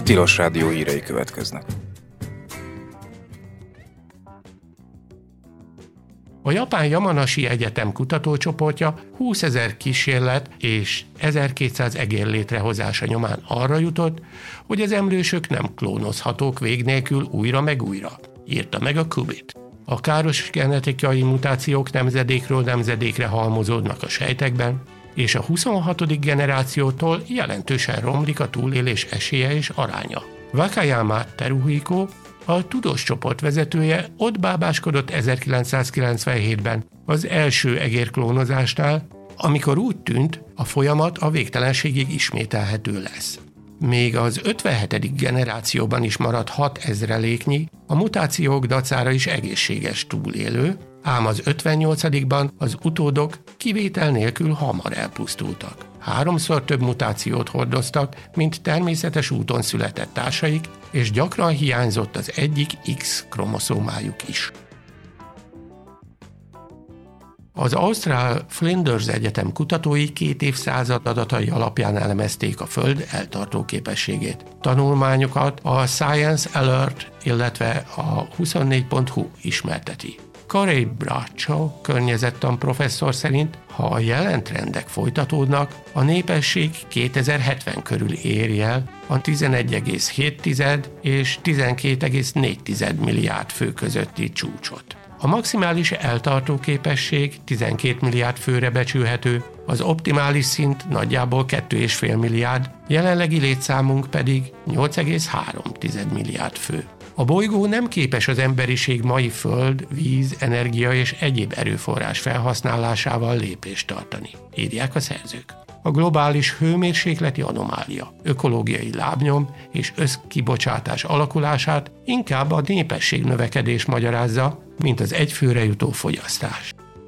Tilos Rádió hírei következnek. A japán Yamanashi Egyetem kutatócsoportja 20 000 kísérlet és 1200 egér létrehozása nyomán arra jutott, hogy az emlősök nem klónozhatók vég nélkül újra meg újra, írta meg a Qubit. A káros genetikai mutációk nemzedékről nemzedékre halmozódnak a sejtekben, és a 26. generációtól jelentősen romlik a túlélés esélye és aránya. Wakayama Teruhiko, a tudós csoport vezetője ott bábáskodott 1997-ben az első egérklónozásnál, amikor úgy tűnt, a folyamat a végtelenségig ismételhető lesz. Még az 57. generációban is maradt 6000-nyi, a mutációk dacára is egészséges túlélő, ám az 58-ban az utódok kivétel nélkül hamar elpusztultak. 3-szor több mutációt hordoztak, mint természetes úton született társaik, és gyakran hiányzott az egyik X-kromoszómájuk is. Az ausztrál Flinders Egyetem kutatói 2 évszázad adatai alapján elemezték a Föld eltartó képességét. Tanulmányokat a Science Alert, illetve a 24.hu ismerteti. Corey Bradshaw környezettan professzor szerint, ha a jelen trendek folytatódnak, a népesség 2070 körül éri el a 11,7 és 12,4 milliárd fő közötti csúcsot. A maximális eltartó képesség 12 milliárd főre becsülhető, az optimális szint nagyjából 2,5 milliárd, jelenlegi létszámunk pedig 8,3 milliárd fő. A bolygó nem képes az emberiség mai föld, víz, energia és egyéb erőforrás felhasználásával lépést tartani, írják a szerzők. A globális hőmérsékleti anomália, ökológiai lábnyom és összkibocsátás alakulását inkább a népesség növekedés magyarázza, mint az egyfőre jutó fogyasztás.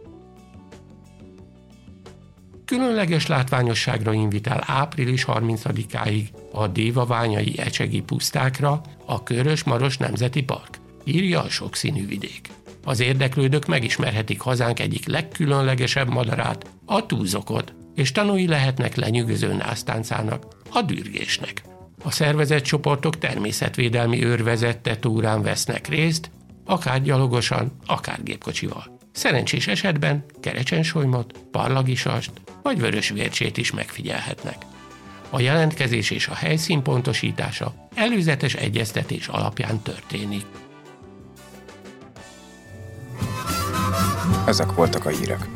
Különleges látványosságra invitál április 30-áig a dévaványai ecsegi pusztákra a Körös-Maros Nemzeti Park, írja a sokszínű vidék. Az érdeklődők megismerhetik hazánk egyik legkülönlegesebb madarát, a túzokot, és tanúi lehetnek lenyűgöző násztáncának, a dürgésnek. A szervezett csoportok természetvédelmi őrvezette túrán vesznek részt, akár gyalogosan, akár gépkocsival. Szerencsés esetben kerecsensolymot, parlagisast vagy vörösvércsét is megfigyelhetnek. A jelentkezés és a helyszín pontosítása előzetes egyeztetés alapján történik. Ezek voltak a hírek.